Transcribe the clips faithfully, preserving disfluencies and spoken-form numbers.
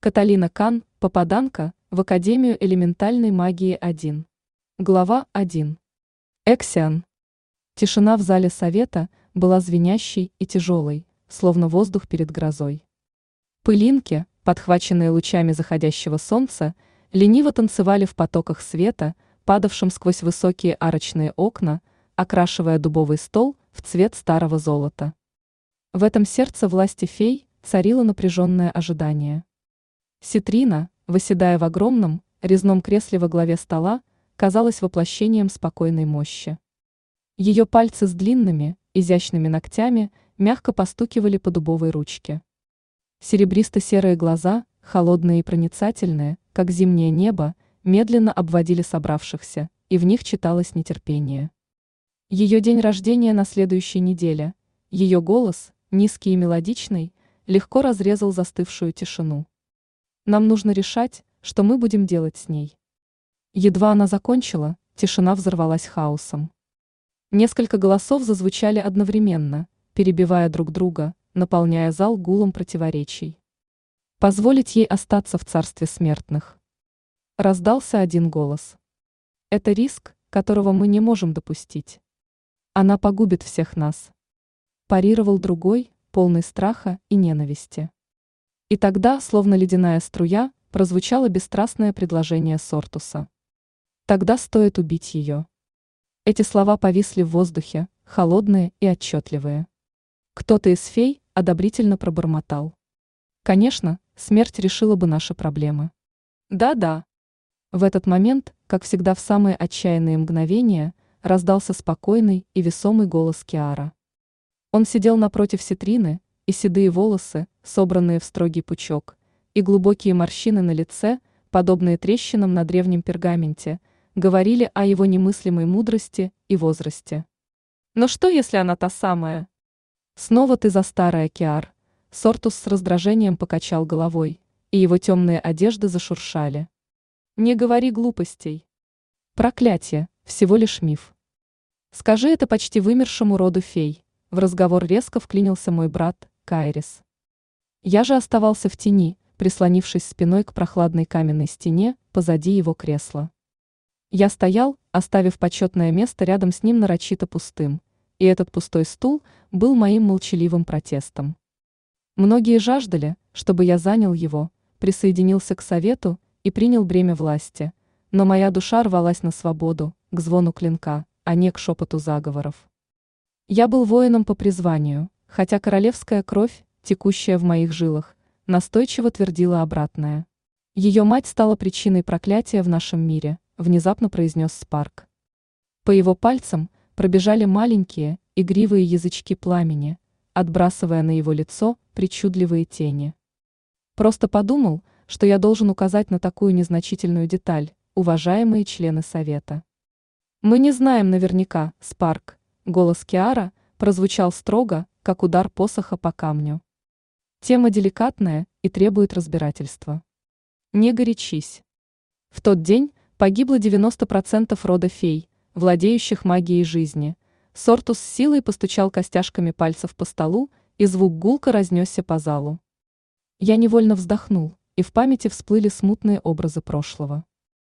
Каталина Кан, попаданка в Академию элементальной магии один. Глава один. Эксиан. Тишина в зале совета была звенящей и тяжелой, словно воздух перед грозой. Пылинки, подхваченные лучами заходящего солнца, лениво танцевали в потоках света, падавшем сквозь высокие арочные окна, окрашивая дубовый стол в цвет старого золота. В этом сердце власти фей царило напряженное ожидание. Ситрина, восседая в огромном, резном кресле во главе стола, казалась воплощением спокойной мощи. Ее пальцы с длинными, изящными ногтями мягко постукивали по дубовой ручке. Серебристо-серые глаза, холодные и проницательные, как зимнее небо, медленно обводили собравшихся, и в них читалось нетерпение. Ее день рождения на следующей неделе, ее голос, низкий и мелодичный, легко разрезал застывшую тишину. Нам нужно решать, что мы будем делать с ней. Едва она закончила, тишина взорвалась хаосом. Несколько голосов зазвучали одновременно, перебивая друг друга, наполняя зал гулом противоречий. Позволить ей остаться в царстве смертных. Раздался один голос. Это риск, которого мы не можем допустить. Она погубит всех нас. Парировал другой, полный страха и ненависти. И тогда, словно ледяная струя, прозвучало бесстрастное предложение Сортуса. Тогда стоит убить ее. Эти слова повисли в воздухе, холодные и отчетливые. Кто-то из фей одобрительно пробормотал. Конечно, смерть решила бы наши проблемы. Да-да. В этот момент, как всегда в самые отчаянные мгновения, раздался спокойный и весомый голос Киара. Он сидел напротив Ситрины, и седые волосы, собранные в строгий пучок, и глубокие морщины на лице, подобные трещинам на древнем пергаменте, говорили о его немыслимой мудрости и возрасте. Но что, если она та самая? Снова ты за старая, Киар. Сортус с раздражением покачал головой, и его темные одежды зашуршали. Не говори глупостей. Проклятие, всего лишь миф. Скажи это почти вымершему роду фей. В разговор резко вклинился мой брат, Кайрис. Я же оставался в тени, прислонившись спиной к прохладной каменной стене позади его кресла. Я стоял, оставив почетное место рядом с ним нарочито пустым, и этот пустой стул был моим молчаливым протестом. Многие жаждали, чтобы я занял его, присоединился к совету и принял бремя власти, но моя душа рвалась на свободу, к звону клинка, а не к шепоту заговоров. Я был воином по призванию, хотя королевская кровь, текущая в моих жилах, настойчиво твердила обратное. Ее мать стала причиной проклятия в нашем мире, внезапно произнес Спарк. По его пальцам пробежали маленькие, игривые язычки пламени, отбрасывая на его лицо причудливые тени. Просто подумал, что я должен указать на такую незначительную деталь, уважаемые члены совета. Мы не знаем наверняка, Спарк. Голос Киара прозвучал строго, как удар посоха по камню. Тема деликатная и требует разбирательства. Не горячись. В тот день погибло девяносто процентов рода фей, владеющих магией жизни. Сортус с силой постучал костяшками пальцев по столу, и звук гулко разнесся по залу. Я невольно вздохнул, и в памяти всплыли смутные образы прошлого.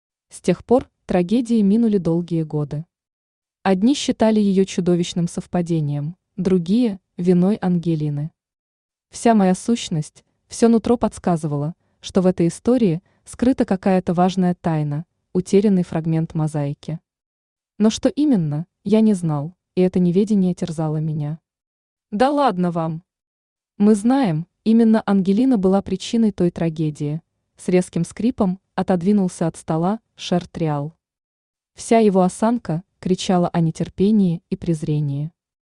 С тех пор трагедии минули долгие годы. Одни считали ее чудовищным совпадением, другие – виной Ангелины. Вся моя сущность, все нутро подсказывало, что в этой истории скрыта какая-то важная тайна, утерянный фрагмент мозаики. Но что именно, я не знал, и это неведение терзало меня. Да ладно вам! Мы знаем, именно Ангелина была причиной той трагедии. С резким скрипом отодвинулся от стола Шер Триал. Вся его осанка кричала о нетерпении и презрении.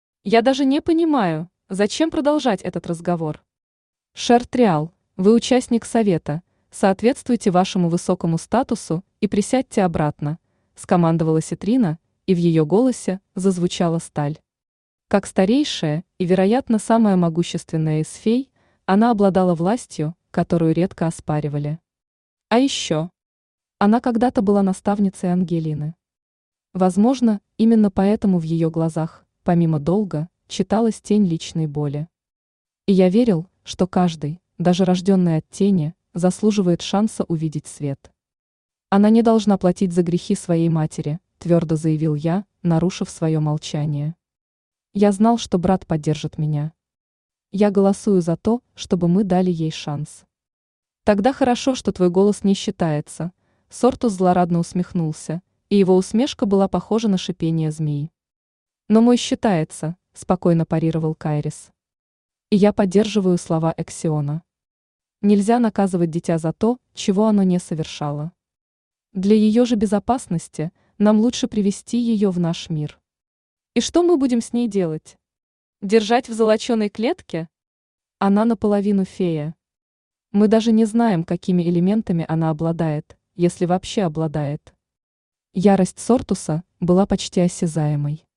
Я даже не понимаю, зачем продолжать этот разговор. Шер Триал, вы участник совета, соответствуйте вашему высокому статусу и присядьте обратно, скомандовала Ситрина, и в ее голосе зазвучала сталь. Как старейшая и, вероятно, самая могущественная из фей, она обладала властью, которую редко оспаривали. А еще, она когда-то была наставницей Ангелины. Возможно, именно поэтому в ее глазах, помимо долга, читалась тень личной боли. И я верил, что каждый, даже рожденный от тени, заслуживает шанса увидеть свет. Она не должна платить за грехи своей матери, твердо заявил я, нарушив свое молчание. Я знал, что брат поддержит меня. Я голосую за то, чтобы мы дали ей шанс. Тогда хорошо, что твой голос не считается. Сортус злорадно усмехнулся, и его усмешка была похожа на шипение змеи. Но мой считается, спокойно парировал Кайрис. И я поддерживаю слова Эксиона. Нельзя наказывать дитя за то, чего оно не совершало. Для ее же безопасности нам лучше привести ее в наш мир. И что мы будем с ней делать? Держать в золоченой клетке? Она наполовину фея. Мы даже не знаем, какими элементами она обладает, если вообще обладает. Ярость Сортуса была почти осязаемой.